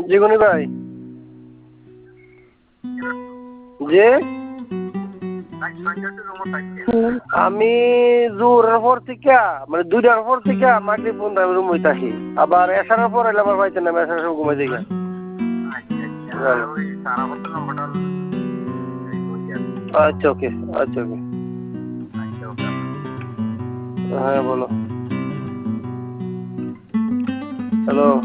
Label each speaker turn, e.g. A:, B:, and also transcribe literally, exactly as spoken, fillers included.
A: জীবনী ভাই যে আমি জোরের পর থেকে মানে দুইটার পর থেকে মাগরিব পর্যন্ত আমি রুম হইতে আসি আবার এসার পর এলে আমার পাইতে না এসার সময় ঘুমাই দিই আচ্ছা ওকে আচ্ছা ওকে হ্যাঁ বলো হ্যালো